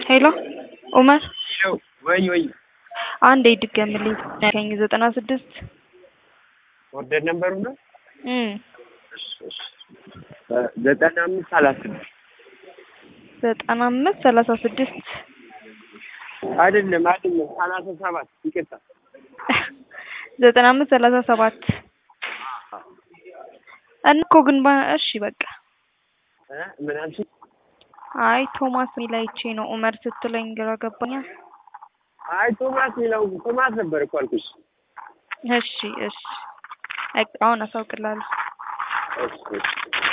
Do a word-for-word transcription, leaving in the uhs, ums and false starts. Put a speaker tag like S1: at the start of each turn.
S1: ሄሎ ኡመር
S2: ሄሎ ወይ ወይ
S1: አንዴ ድገምልኝ ያገኝ ዘጠና ስድስት
S2: ወደ ነምበሩ ነው
S1: እም
S2: ዘጠና አምስት ሰላሳ ስድስት
S1: ዘጠና አምስት ሰላሳ ስድስት
S2: አይደለም አይደለም ሰላሳ ሰባት ይቅርታ
S1: ዘጠና አምስት ሰላሳ ሰባት እንኮ ግን እሺ በቃ
S2: እ ምን አልሽ?
S1: አይ ቶማስ ሚላይቼ ነው ኡመር ስትለኝ ግራ ገባኝ።
S2: አይ ቶማስ ሚላው ቶማስ ነበር እኮ አልኩሽ።
S1: እሺ እሺ አሁን አሳውቅላለሁ።
S2: እሺ